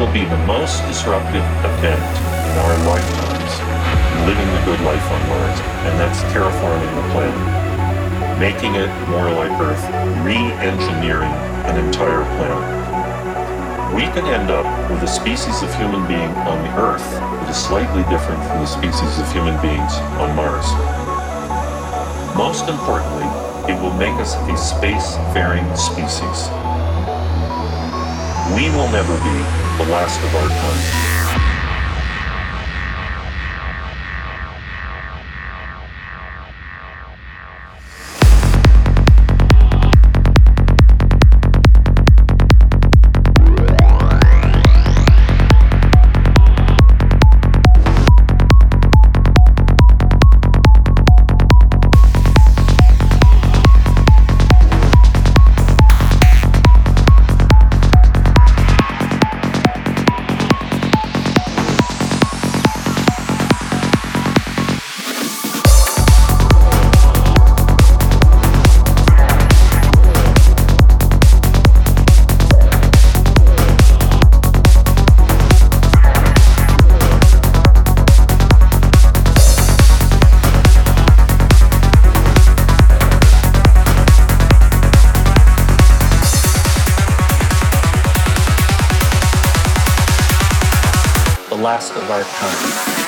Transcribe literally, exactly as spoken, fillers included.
will be the most disruptive event in our lifetimes living the good life on Mars, and that's terraforming the planet, making it more like Earth, re-engineering an entire planet. We could end up with a species of human being on the Earth that is slightly different from the species of human beings on Mars. Most importantly, it will make us a space-faring species. We will never be the last of our kind. Last of our kind.